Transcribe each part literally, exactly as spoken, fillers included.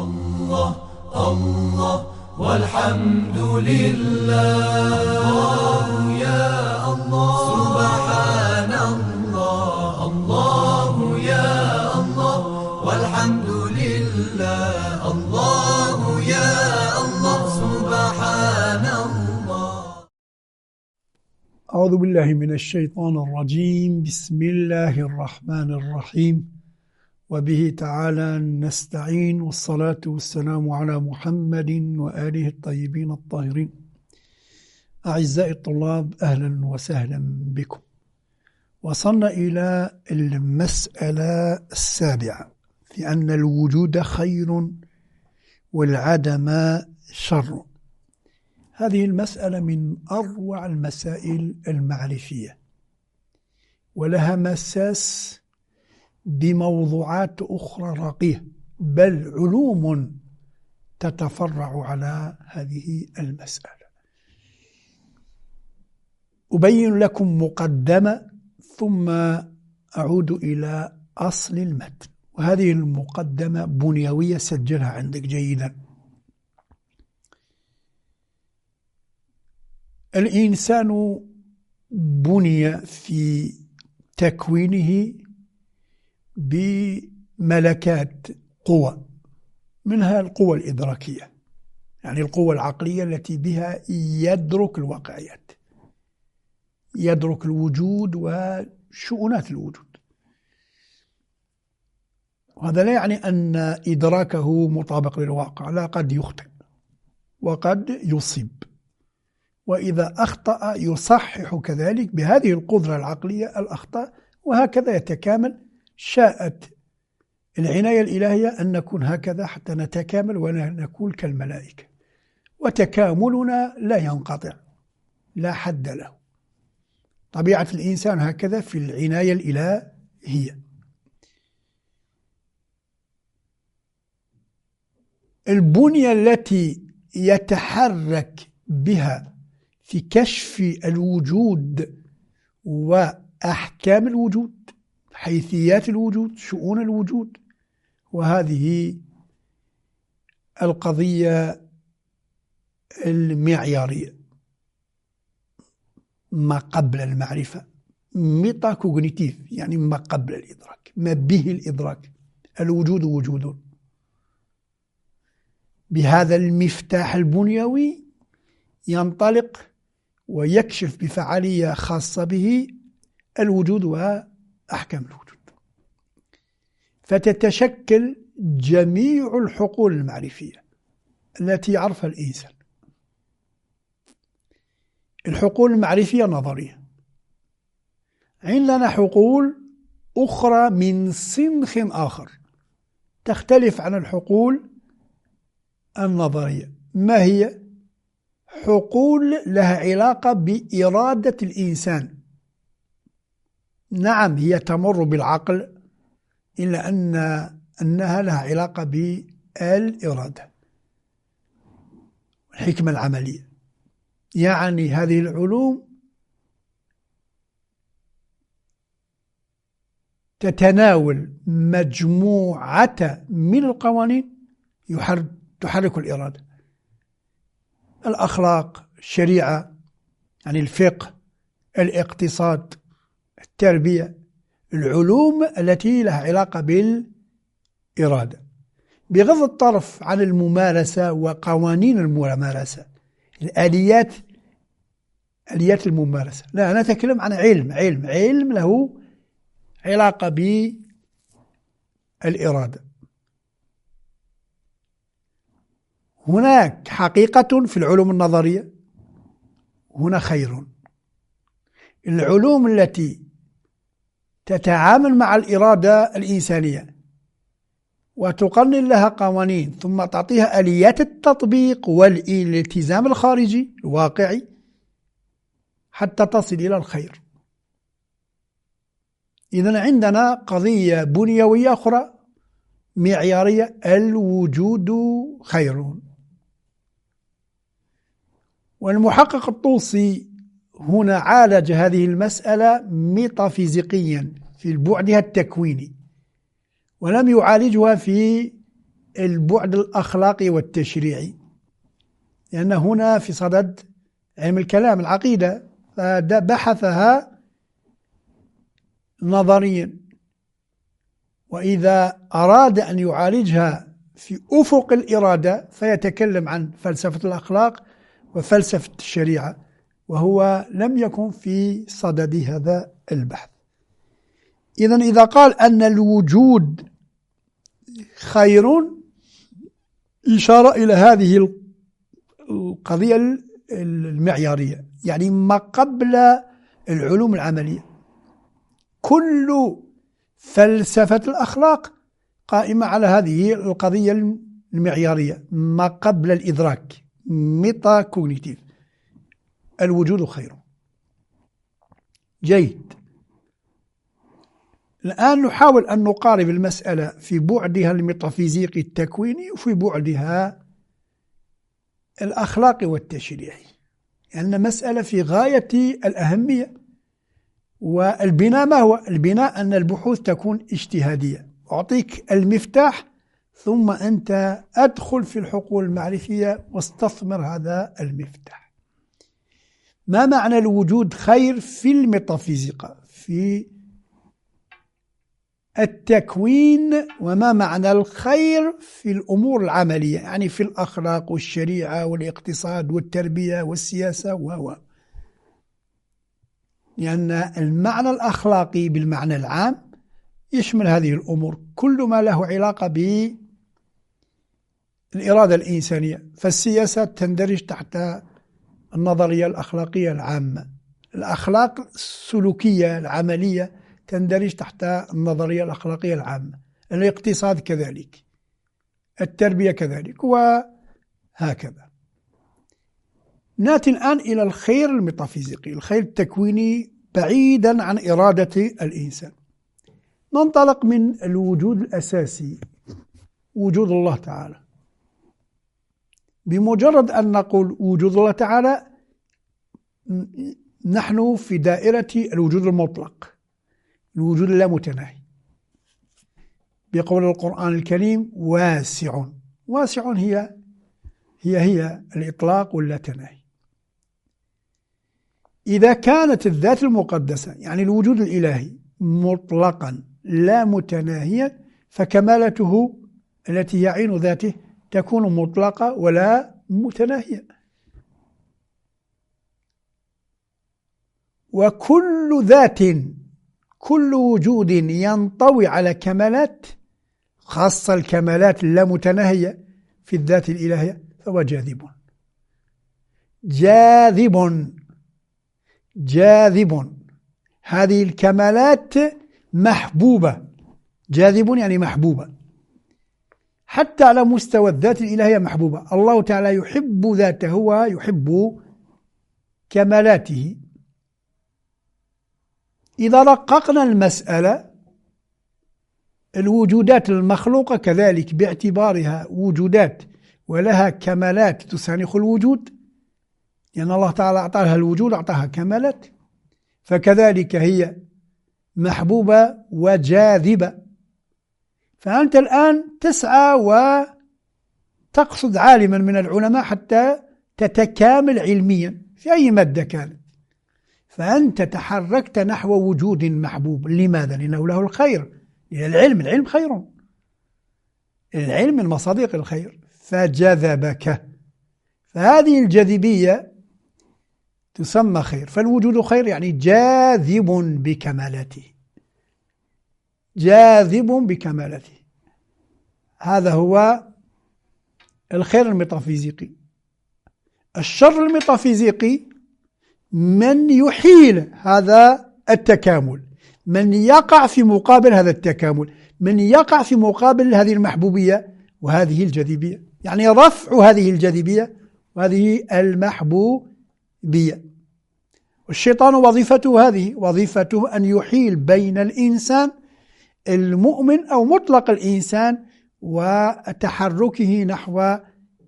الله الله والحمد لله، الله يا الله سبحان الله، الله يا الله والحمد لله، الله يا الله سبحان الله. أعوذ بالله من الشيطان الرجيم. بسم الله الرحمن الرحيم، وبه تعالى نستعين، والصلاة والسلام على محمد وآله الطيبين الطاهرين. أعزائي الطلاب، أهلا وسهلا بكم. وصلنا إلى المسألة السابعة في أن الوجود خير والعدم شر. هذه المسألة من أروع المسائل المعرفية، ولها مساس بموضوعات أخرى راقية، بل علوم تتفرع على هذه المسألة. أبين لكم مقدمة ثم أعود إلى أصل المتن، وهذه المقدمة بنيوية، سجلها عندك جيدا. الإنسان بني في تكوينه بملكات قوى، منها القوى الإدراكية، يعني القوى العقلية التي بها يدرك الواقعيات، يدرك الوجود وشؤونات الوجود. وهذا لا يعني أن إدراكه مطابق للواقع، لا، قد يخطئ وقد يصيب، وإذا أخطأ يصحح كذلك بهذه القدرة العقلية الأخطاء، وهكذا يتكامل. شاءت العناية الإلهية أن نكون هكذا حتى نتكامل ونكون كالملائكة، وتكاملنا لا ينقطع، لا حد له. طبيعة الإنسان هكذا في العناية الإلهية. البنية التي يتحرك بها في كشف الوجود وأحكام الوجود، حيثيات الوجود، شؤون الوجود، وهذه القضية المعيارية، ما قبل المعرفة، ميتا كوغنيتيف، يعني ما قبل الإدراك، ما به الإدراك. الوجود وجود. بهذا المفتاح البنيوي ينطلق ويكشف بفعالية خاصة به الوجود وأحكام الوجود، فتتشكل جميع الحقول المعرفية التي يعرفها الإنسان. الحقول المعرفية نظرية. عندنا حقول أخرى من صنخ آخر تختلف عن الحقول النظرية. ما هي؟ حقول لها علاقة بإرادة الإنسان. نعم، هي تمر بالعقل، إلا أن أنها لها علاقة بالإرادة، الحكمة العملية. يعني هذه العلوم تتناول مجموعة من القوانين تحرك الإرادة. الأخلاق، الشريعة، يعني الفقه، الاقتصاد، التربية، العلوم التي لها علاقة بالإرادة، بغض الطرف عن الممارسة وقوانين الممارسة، الآليات، آليات الممارسة. لا، أنا أتكلم عن علم علم علم له علاقة بالإرادة. هناك حقيقة في العلوم النظرية، هنا خير. العلوم التي تتعامل مع الإرادة الإنسانية وتقنن لها قوانين، ثم تعطيها آليات التطبيق والالتزام الخارجي الواقعي حتى تصل إلى الخير. إذن عندنا قضية بنيوية أخرى معيارية: الوجود خير. والمحقق الطوسي هنا عالج هذه المسألة ميتافيزيقيا في بعدها التكويني، ولم يعالجها في البعد الأخلاقي والتشريعي، لأن هنا في صدد علم الكلام العقيدة، فبحثها نظريا، وإذا أراد أن يعالجها في أفق الإرادة فيتكلم عن فلسفة الأخلاق وفلسفة الشريعة، وهو لم يكن في صدد هذا البحث. إذن إذا قال أن الوجود خير، إشارة إلى هذه القضية المعيارية، يعني ما قبل العلوم العملية. كل فلسفة الأخلاق قائمة على هذه القضية المعيارية، ما قبل الإدراك، ميتا كوغنيتيف، الوجود خير. جيد. الآن نحاول أن نقارب المسألة في بعدها الميتافيزيقي التكويني وفي بعدها الأخلاقي والتشريعي، لأن يعني مسألة في غاية الأهمية. والبناء ما هو؟ البناء أن البحوث تكون اجتهادية. أعطيك المفتاح ثم أنت أدخل في الحقول المعرفية واستثمر هذا المفتاح. ما معنى الوجود خير في الميتافيزيقا، في التكوين، وما معنى الخير في الأمور العملية، يعني في الأخلاق والشريعة والاقتصاد والتربية والسياسة و لأن المعنى الأخلاقي بالمعنى العام يشمل هذه الأمور، كل ما له علاقة بالإرادة الإنسانية. فالسياسة تندرج تحت النظرية الأخلاقية العامة، الأخلاق السلوكية العملية تندرج تحت النظرية الأخلاقية العامة، الاقتصاد كذلك، التربية كذلك، وهكذا. نأتي الآن إلى الخير الميتافيزيقي، الخير التكويني بعيدا عن إرادة الإنسان. ننطلق من الوجود الأساسي، وجود الله تعالى. بمجرد أن نقول وجود الله تعالى نحن في دائرة الوجود المطلق، الوجود اللامتناهي. بقول القرآن الكريم واسع. واسع هي هي هي الإطلاق واللاتناهي. إذا كانت الذات المقدسة يعني الوجود الإلهي مطلقا لا متناهيا، فكمالته التي هي عين ذاته تكون مطلقة ولا متناهية. وكل ذات، كل وجود ينطوي على كمالات، خاصة الكمالات اللامتناهية في الذات الإلهية، فهو جاذب. جاذب جاذب هذه الكمالات محبوبة. جاذب يعني محبوبة، حتى على مستوى الذات الإلهية محبوبة. الله تعالى يحب ذاته ويحب كمالاته. إذا رققنا المسألة، الوجودات المخلوقة كذلك باعتبارها وجودات ولها كمالات تسانخ الوجود، لأن الله تعالى أعطاها الوجود، أعطاها كمالات، فكذلك هي محبوبة وجاذبة. فأنت الآن تسعى وتقصد عالما من العلماء حتى تتكامل علميا في أي مادة كانت، فأنت تحركت نحو وجود محبوب. لماذا؟ لأنه له الخير، لأن العلم العلم خير، العلم من مصادق الخير، فجذبك. فهذه الجاذبية تسمى خير. فالوجود خير يعني جاذب بكمالاته، جاذب بكمالاته. هذا هو الخير الميتافيزيقي. الشر الميتافيزيقي من يحيل هذا التكامل، من يقع في مقابل هذا التكامل، من يقع في مقابل هذه المحبوبية وهذه الجاذبية، يعني رفع هذه الجاذبية وهذه المحبوبية. والشيطان وظيفته هذه، وظيفته أن يحيل بين الإنسان المؤمن أو مطلق الإنسان وتحركه نحو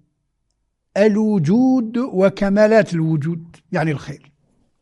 الوجود وكمالات الوجود، يعني الخير.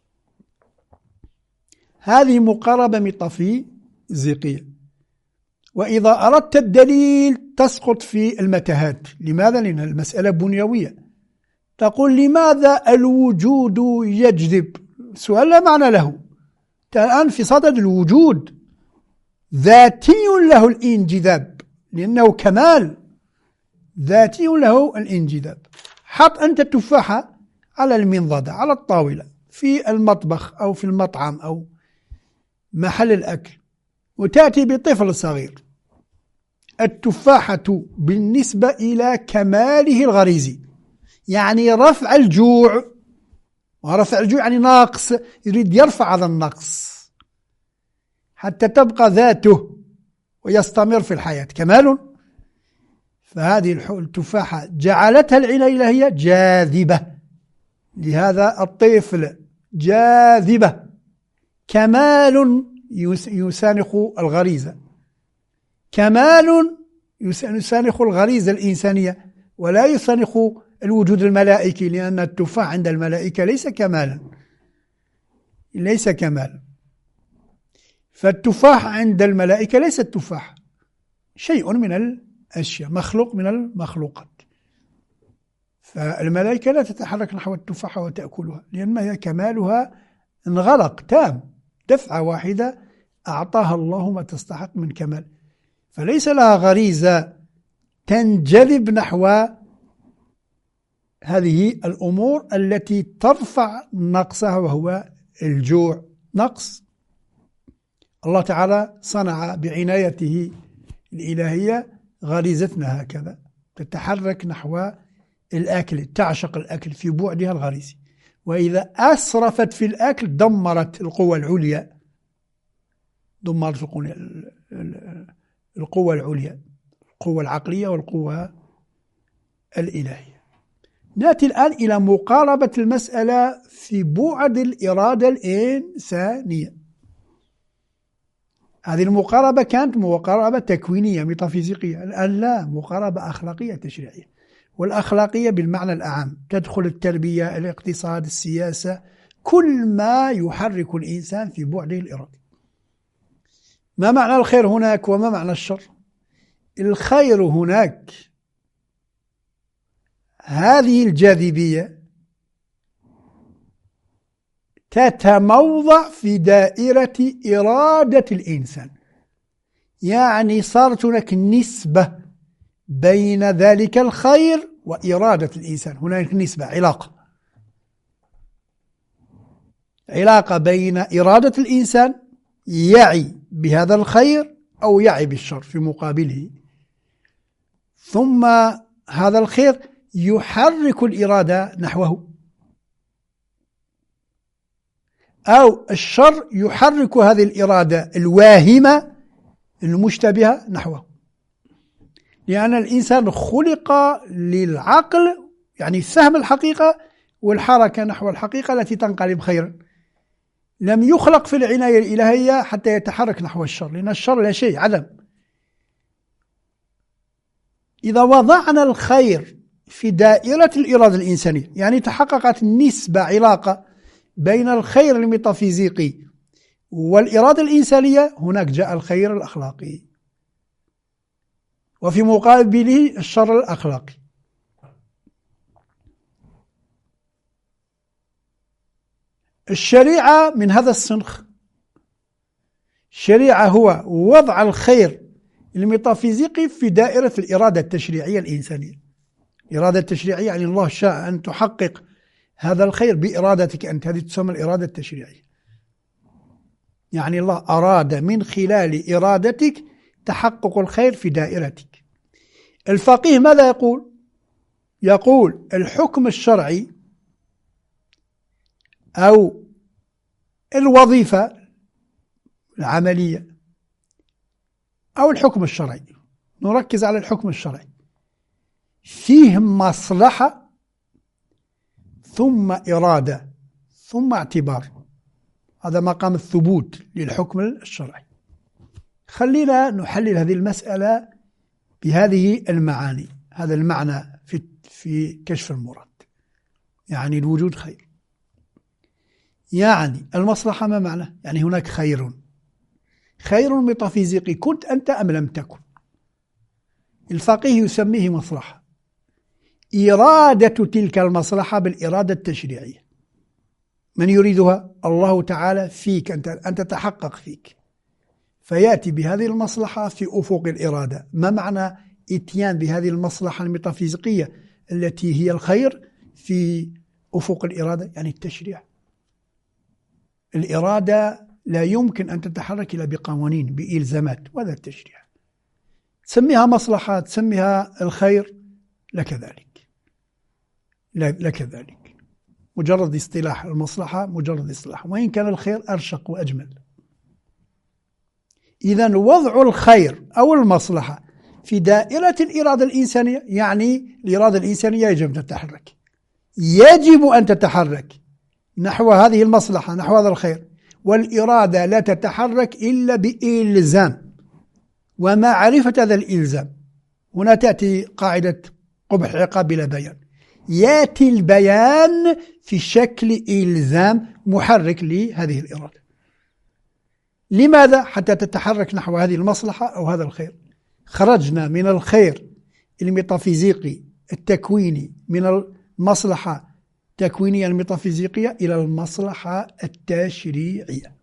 هذه مقاربة ميتافيزيقية. وإذا أردت الدليل تسقط في المتاهات. لماذا؟ لأن المسألة بنيوية. تقول لماذا الوجود يجذب؟ سؤال لا معنى له. الآن في صدد الوجود ذاتي له الانجذاب، لأنه كمال ذاتي له الانجذاب. حط أنت التفاحة على المنضدة على الطاولة في المطبخ أو في المطعم أو محل الأكل، وتأتي بطفل صغير. التفاحة بالنسبة إلى كماله الغريزي، يعني رفع الجوع، ورفع الجوع يعني ناقص، يريد يرفع هذا النقص حتى تبقى ذاته ويستمر في الحياة، كمال. فهذه التفاحة جعلتها العناية الإلهية جاذبة لهذا الطفل، جاذبة، كمال يسانخ الغريزة، كمال يسانخ الغريزة الإنسانية، ولا يسانخ الوجود الملائكي، لأن التفاح عند الملائكة ليس كمالا، ليس كمالا. فالتفاح عند الملائكة ليس التفاح، شيء من الأشياء، مخلوق من المخلوقات. فالملائكة لا تتحرك نحو التفاحة وتأكلها، لأن هي كمالها انغلق تام، دفعة واحدة أعطاها الله ما تستحق من كمال، فليس لها غريزة تنجذب نحو هذه الأمور التي ترفع نقصها، وهو الجوع نقص. الله تعالى صنع بعنايته الإلهية غريزتنا هكذا، تتحرك نحو الأكل، تعشق الأكل في بعدها الغريزي، وإذا أسرفت في الأكل دمرت القوة العليا، دمرت القوة العليا، القوة العقلية والقوة الإلهية. نأتي الآن إلى مقاربة المسألة في بعد الإرادة الإنسانية. هذه المقاربة كانت مقاربة تكوينية ميتافيزيقية، الآن لا، مقاربة أخلاقية تشريعية، والأخلاقية بالمعنى الأعم تدخل التربية، الاقتصاد، السياسة، كل ما يحرك الإنسان في بعده الإرادي. ما معنى الخير هناك وما معنى الشر؟ الخير هناك هذه الجاذبية تتموضع في دائرة إرادة الإنسان، يعني صارت هناك نسبة بين ذلك الخير وإرادة الإنسان، هناك نسبة، علاقة علاقة بين إرادة الإنسان يعي بهذا الخير أو يعي بالشر في مقابله، ثم هذا الخير يحرك الإرادة نحوه، أو الشر يحرك هذه الإرادة الواهمة المشتبهة نحوه، لأن الإنسان خلق للعقل، يعني فهم الحقيقة والحركة نحو الحقيقة التي تنقلب خيرا. لم يخلق في العناية الإلهية حتى يتحرك نحو الشر، لأن الشر لا شيء، عدم. إذا وضعنا الخير في دائرة الإرادة الإنسانية، يعني تحققت نسبة، علاقة بين الخير الميتافيزيقي والإرادة الإنسانية، هناك جاء الخير الأخلاقي، وفي مقابله الشر الأخلاقي. الشريعة من هذا السنخ. الشريعة هو وضع الخير الميتافيزيقي في دائرة الإرادة التشريعية الإنسانية. الإرادة التشريعية يعني الله شاء أن تحقق هذا الخير بإرادتك أنت، هذه تسمى الإرادة التشريعية. يعني الله أراد من خلال إرادتك تحقق الخير في دائرتك. الفقيه ماذا يقول؟ يقول الحكم الشرعي أو الوظيفة العملية أو الحكم الشرعي، نركز على الحكم الشرعي، فيه مصلحة ثم إرادة ثم اعتبار، هذا مقام الثبوت للحكم الشرعي. خلينا نحلل هذه المسألة بهذه المعاني. هذا المعنى في في كشف المراد، يعني الوجود خير، يعني المصلحة ما معنى؟ يعني هناك خير، خير ميتافيزيقي كنت أنت أم لم تكن. الفقيه يسميه مصلحة، إرادة تلك المصلحة بالإرادة التشريعية. من يريدها؟ الله تعالى فيك أنت، أن تتحقق فيك، فيأتي بهذه المصلحة في أفق الإرادة. ما معنى إتيان بهذه المصلحة الميتافيزيقية التي هي الخير في أفق الإرادة؟ يعني التشريع. الإرادة لا يمكن أن تتحرك إلا بقوانين، بإلزامات، وهذا التشريع. تسميها مصلحة، تسميها الخير، لك ذلك، لك ذلك. مجرد اصطلاح المصلحة، مجرد اصطلاح، وإن كان الخير أرشق وأجمل. إذن وضع الخير أو المصلحة في دائرة الإرادة الإنسانية، يعني الإرادة الإنسانية يجب أن تتحرك، يجب أن تتحرك نحو هذه المصلحة، نحو هذا الخير. والإرادة لا تتحرك إلا بإلزام ومعرفة هذا الإلزام. هنا تأتي قاعدة قبح عقاب بلا بيان. يأتي البيان في شكل إلزام محرك لهذه الإرادة. لماذا؟ حتى تتحرك نحو هذه المصلحة أو هذا الخير. خرجنا من الخير الميتافيزيقي التكويني، من المصلحة التكوينية الميتافيزيقية، إلى المصلحة التشريعية.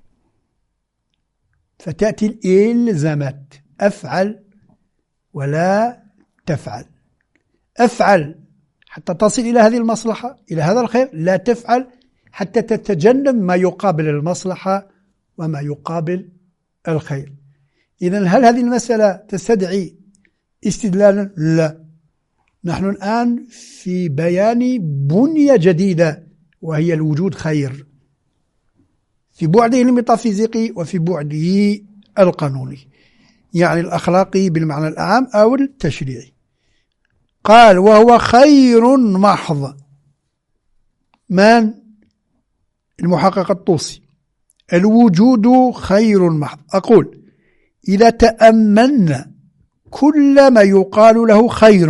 فتأتي الإلزامات: أفعل ولا تفعل، أفعل حتى تصل إلى هذه المصلحة، إلى هذا الخير، لا تفعل حتى تتجنب ما يقابل المصلحة وما يقابل الخير. إذن هل هذه المسألة تستدعي استدلالا؟ لا. نحن الآن في بيان بنية جديدة، وهي الوجود خير في بعده الميتافيزيقي وفي بعده القانوني، يعني الأخلاقي بالمعنى الأعم أو التشريعي. قال: وهو خير محض. من؟ المحقق الطوسي. الوجود خير محض. أقول: إذا تأملنا كل ما يقال له خير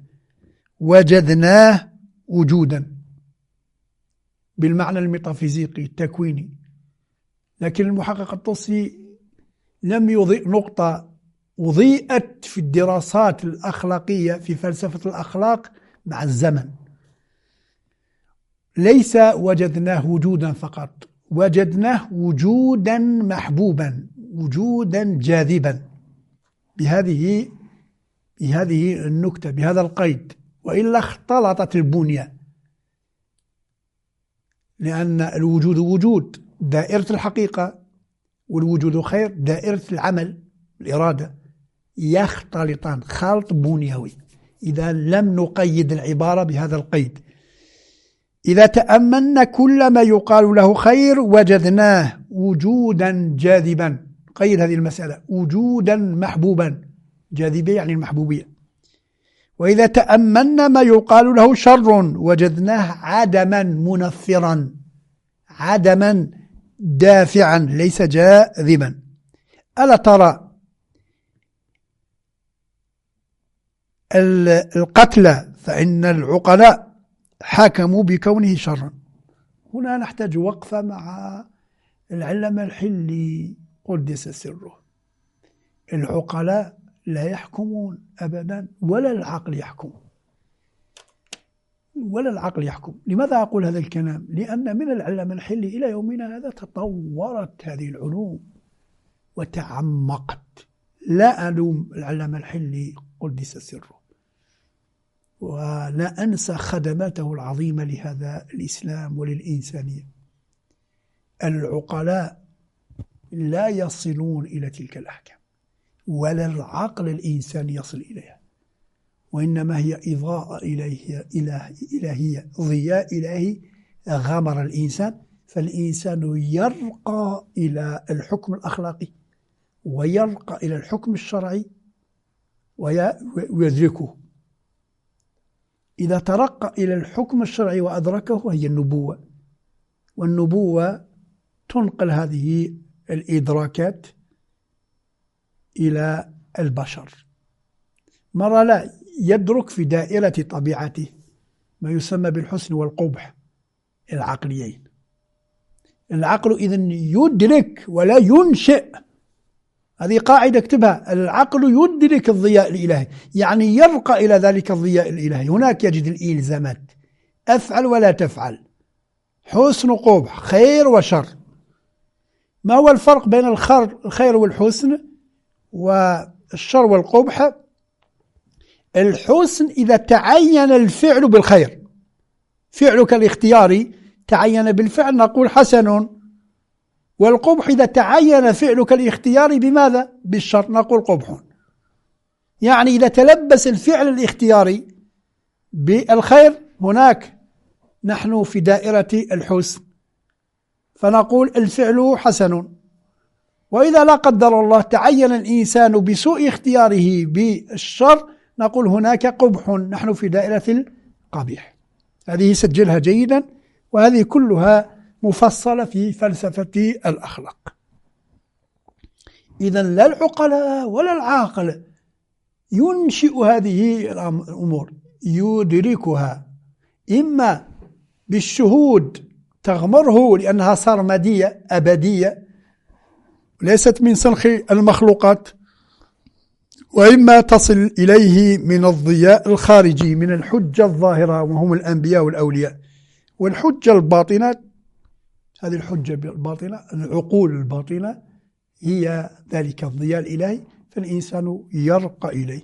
وجدناه وجودا بالمعنى الميتافيزيقي التكويني. لكن المحقق الطوسي لم يضيء نقطة أضيئت في الدراسات الأخلاقية في فلسفة الأخلاق مع الزمن. ليس وجدناه وجودا فقط، وجدناه وجودا محبوبا، وجودا جاذبا، بهذه بهذه النكتة، بهذا القيد، وإلا اختلطت البنية. لأن الوجود وجود دائرة الحقيقة، والوجود خير دائرة العمل الإرادة، يختلطان خلط بنيوي إذا لم نقيد العبارة بهذا القيد. إذا تأملنا كل ما يقال له خير وجدناه وجودا جاذبا. قيد هذه المسألة: وجودا محبوبا. جاذبية يعني المحبوبية. وإذا تأملنا ما يقال له شر وجدناه عدما منفرا، عدما دافعا ليس جاذبا. ألا ترى القتل فإن العقلاء حكموا بكونه شرا. هنا نحتاج وقفة مع العلامة الحلي قدس سره. العقلاء لا يحكمون أبدا، ولا العقل يحكم، ولا العقل يحكم. لماذا أقول هذا الكلام؟ لأن من العلامة الحلي إلى يومنا هذا تطورت هذه العلوم وتعمقت. لا ألوم العلامة الحلي قدس سره، ولا أنسى خدماته العظيمة لهذا الإسلام وللإنسانية. العقلاء لا يصلون إلى تلك الأحكام، ولا العقل الإنساني يصل إليها، وإنما هي إضاءة إلهية، إلهية، ضياء إلهي غمر الإنسان، فالإنسان يرقى إلى الحكم الأخلاقي ويرقى إلى الحكم الشرعي ويدركه. إذا ترقى إلى الحكم الشرعي وأدركه هي النبوة، والنبوة تنقل هذه الإدراكات إلى البشر. مرة لا يدرك في دائرة طبيعته ما يسمى بالحسن والقبح العقليين. العقل إذن يدرك ولا ينشئ هذه قاعدة اكتبها. العقل يدرك الضياء الإلهي، يعني يرقى إلى ذلك الضياء الإلهي. هناك يجد الإلزامات، أفعل ولا تفعل، حسن وقبح، خير وشر. ما هو الفرق بين الخير والحسن والشر والقبح؟ الحسن إذا تعين الفعل بالخير، فعلك الاختياري تعين بالفعل نقول حسن، والقبح إذا تعين فعلك الاختياري بماذا؟ بالشر نقول قبح. يعني إذا تلبس الفعل الاختياري بالخير هناك نحن في دائرة الحسن فنقول الفعل حسن. وإذا لا قدر الله تعين الإنسان بسوء اختياره بالشر نقول هناك قبح، نحن في دائرة القبيح. هذه سجلها جيدا، وهذه كلها مفصلة في فلسفة الأخلاق. إذن لا العقلاء ولا العاقل ينشئ هذه الأمور، يدركها إما بالشهود تغمره لأنها سرمدية أبدية ليست من سنخ المخلوقات، وإما تصل إليه من الضياء الخارجي من الحجة الظاهرة وهم الأنبياء والأولياء. والحجة الباطنة، هذه الحجة الباطنة العقول الباطنة هي ذلك الضياء الإلهي، فالإنسان يرقى إليه.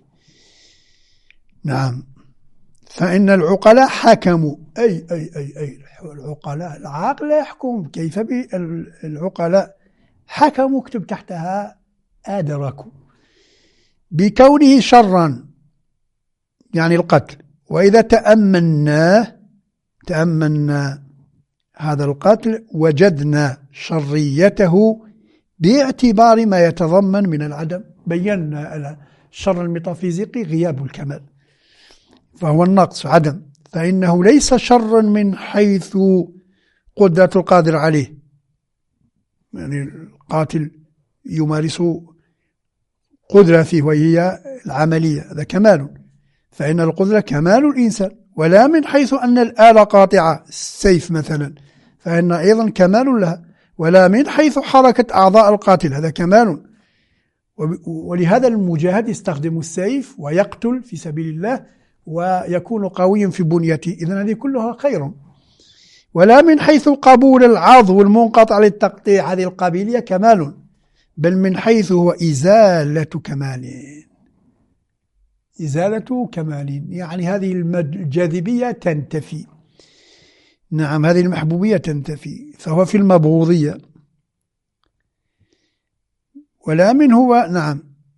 نعم. فإن العقلاء حكموا أي أي أي أي العقلاء، العقل لا يحكم. كيف بالعقلاء حكموا؟ اكتب تحتها أدركوا بكونه شرا يعني القتل. وإذا تأمنا تأمنا هذا القتل وجدنا شريته باعتبار ما يتضمن من العدم. بينا الشر الميتافيزيقي غياب الكمال، فهو النقص عدم، فإنه ليس شرا من حيث قدرة القادر عليه، يعني القاتل يمارس قدرة فيه وهي العملية، هذا كمال، فإن القدرة كمال الإنسان. ولا من حيث أن الآلة قاطعة، السيف مثلا، فإن أيضا كمال لها. ولا من حيث حركة أعضاء القاتل، هذا كمال. ولهذا المجاهد يستخدم السيف ويقتل في سبيل الله ويكون قويا في بنيته، إذن هذه كلها خير. ولا من حيث قبول العضو المنقطع للتقطيع، هذه القابلية كمال، بل من حيث هو إزالة كمال، إزالة كمال، يعني هذه الجاذبية تنتفي. نعم، هذه المحبوبية تنتفي، فهو في المبغوضية. ولا من هو نعم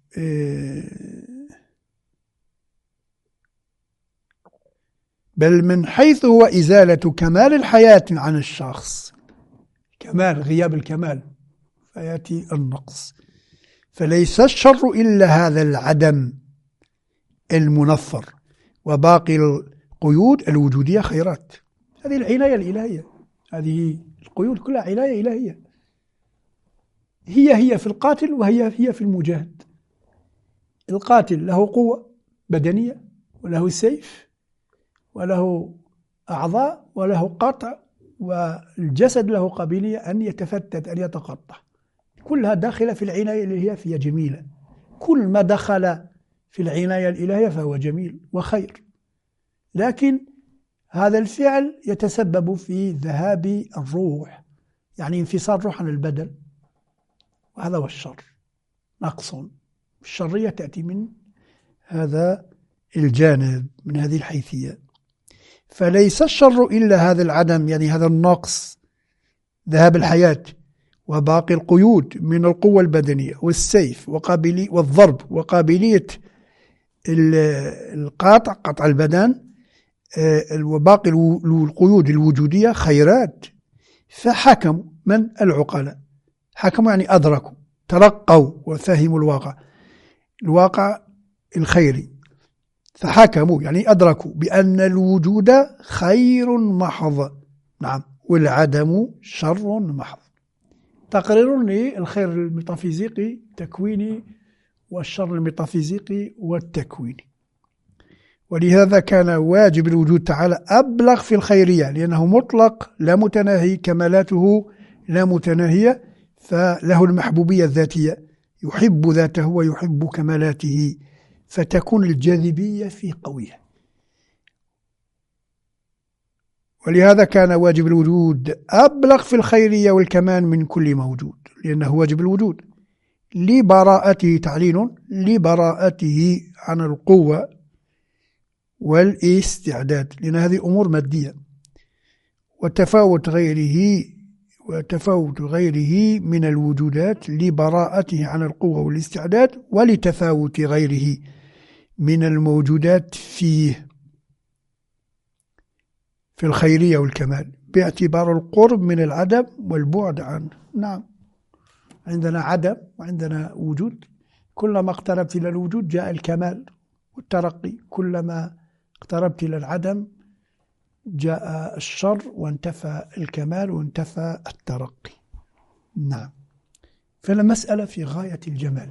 بل من حيث هو إزالة كمال الحياة عن الشخص، كمال غياب الكمال فيأتي النقص. فليس الشر إلا هذا العدم المنفر، وباقي القيود الوجودية خيرات. هذه العناية الإلهية، هذه القيود كلها عناية إلهية، هي هي في القاتل وهي هي في المجاهد. القاتل له قوة بدنية وله سيف وله أعضاء وله قطع، والجسد له قابلية أن يتفتت أن يتقطع، كلها داخلة في العناية الإلهية، فهي جميلة. كل ما دخل في العناية الإلهية فهو جميل وخير. لكن هذا الفعل يتسبب في ذهاب الروح، يعني انفصال روح عن البدن، وهذا هو الشر، نقص. الشرية تأتي من هذا الجانب، من هذه الحيثية. فليس الشر إلا هذا العدم، يعني هذا النقص، ذهاب الحياة، وباقي القيود من القوة البدنية والسيف وقابلية والضرب وقابلية القاطع، قطع البدن، وباقي القيود الوجودية خيرات. فحكموا من العقلاء، حكموا يعني أدركوا، ترقوا وفهموا الواقع، الواقع الخيري. فحكموا يعني أدركوا بأن الوجود خير محض، نعم، والعدم شر محض. تقرير للخير الميتافيزيقي التكويني والشر الميتافيزيقي والتكويني. ولهذا كان واجب الوجود تعالى أبلغ في الخيرية، لأنه مطلق لا متناهي، كمالاته لا متناهية، فله المحبوبية الذاتية، يحب ذاته ويحب كمالاته، فتكون الجاذبية فيه قوية. ولهذا كان واجب الوجود أبلغ في الخيرية والكمال من كل موجود، لأنه واجب الوجود لبراءته، تعليل لبراءته عن القوة والاستعداد، لأن هذه أمور مادية. وتفاوت غيره وتفاوت غيره من الوجودات لبراءته عن القوة والاستعداد، ولتفاوت غيره من الموجودات فيه في الخيرية والكمال، باعتبار القرب من العدم والبعد عنه. نعم، عندنا عدم وعندنا وجود، كلما اقتربت إلى الوجود جاء الكمال والترقي، كلما اقتربت إلى العدم جاء الشر وانتفى الكمال وانتفى الترقي. نعم، فالمسألة في غاية الجمال.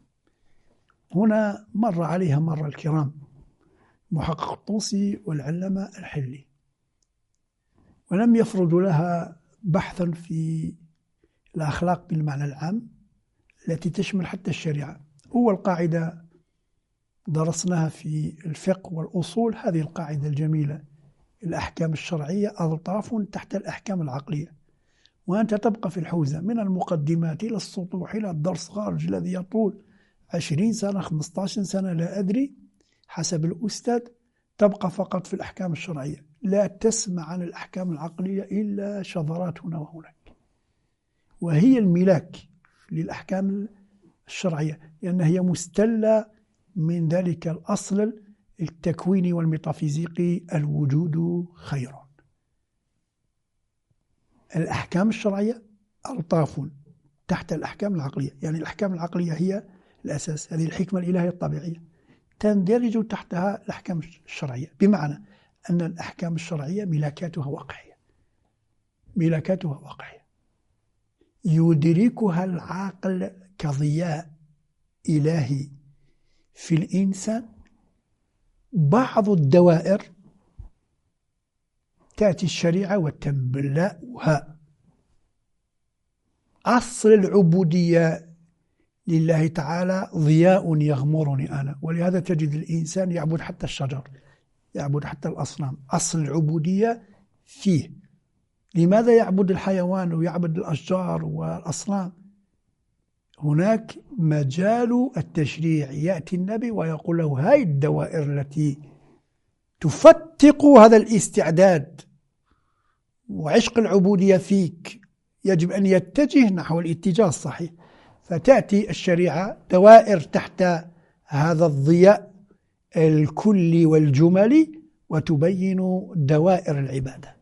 هنا مر عليها مر الكرام محقق الطوسي والعلامة الحلي، ولم يفرضوا لها بحثا في الأخلاق بالمعنى العام التي تشمل حتى الشريعة. أول قاعدة درسناها في الفقه والأصول هذه القاعدة الجميلة: الأحكام الشرعية ألطاف تحت الأحكام العقلية. وأنت تبقى في الحوزة من المقدمات إلى السطوح إلى الدرس خارج الذي يطول عشرين سنة خمسة عشر سنة لا أدري حسب الأستاذ، تبقى فقط في الأحكام الشرعية، لا تسمع عن الأحكام العقلية إلا شذرات هنا وهناك، وهي الملاك للأحكام الشرعية، لأنها هي مستلة من ذلك الأصل التكويني والميتافيزيقي: الوجود خير. الأحكام الشرعية ألطاف تحت الأحكام العقلية، يعني الأحكام العقلية هي الأساس، هذه الحكمة الإلهية الطبيعية تندرج تحتها الأحكام الشرعية، بمعنى أن الأحكام الشرعية ملاكاتها واقعية، ملاكاتها واقعية يدركها العاقل كضياء إلهي في الإنسان. بعض الدوائر تأتي الشريعة وتملأها. أصل العبودية لله تعالى ضياء يغمرني أنا، ولهذا تجد الإنسان يعبد حتى الشجر، يعبد حتى الأصنام. أصل العبودية فيه. لماذا يعبد الحيوان ويعبد الأشجار والأصنام؟ هناك مجال التشريع، يأتي النبي ويقول له: هاي الدوائر التي تفتق هذا الاستعداد وعشق العبودية فيك يجب أن يتجه نحو الاتجاه الصحيح. فتأتي الشريعة دوائر تحت هذا الضياء الكلي والجملي وتبين دوائر العبادة.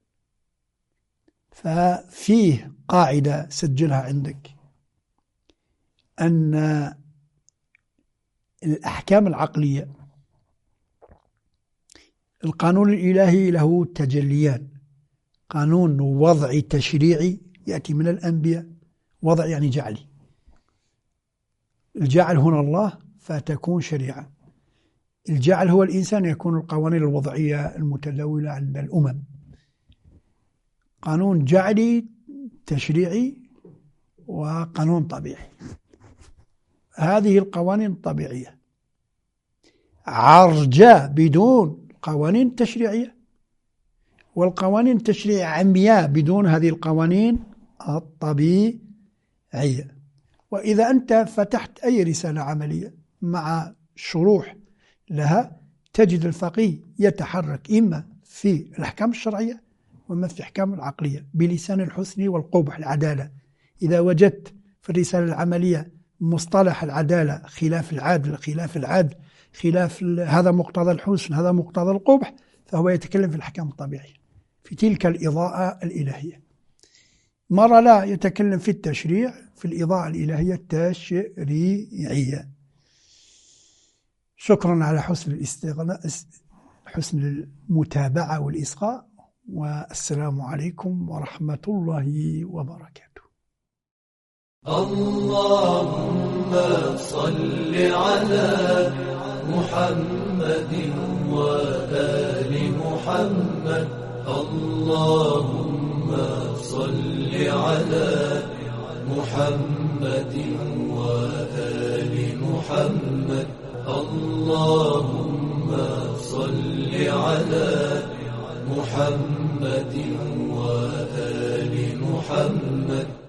ففيه قاعدة سجلها عندك، أن الأحكام العقلية القانون الإلهي له تجليان: قانون وضعي تشريعي يأتي من الأنبياء، وضع يعني جعلي، الجعل هنا الله فتكون شريعة، الجعل هو الإنسان يكون القوانين الوضعية المتداولة عند الأمم. قانون جعلي تشريعي وقانون طبيعي. هذه القوانين الطبيعية عرجاء بدون قوانين تشريعية، والقوانين التشريعية عمياء بدون هذه القوانين الطبيعية. وإذا أنت فتحت أي رسالة عملية مع شروح لها تجد الفقيه يتحرك إما في الأحكام الشرعية وإما في الأحكام العقلية بلسان الحسن والقبح، العدالة. إذا وجدت في الرسالة العملية مصطلح العدالة خلاف العدل، خلاف العدل، خلاف هذا مقتضى الحسن، هذا مقتضى القبح، فهو يتكلم في الأحكام الطبيعية، في تلك الإضاءة الإلهية. مرة لا يتكلم في التشريع، في الإضاءة الإلهية التشريعية. شكرا على حسن الاستغناء، حسن المتابعة والإصغاء، والسلام عليكم ورحمة الله وبركاته. اللهم صل على محمد وآل محمد. اللهم صل على محمد محمد وآل محمد. اللهم صل على محمد وآل محمد.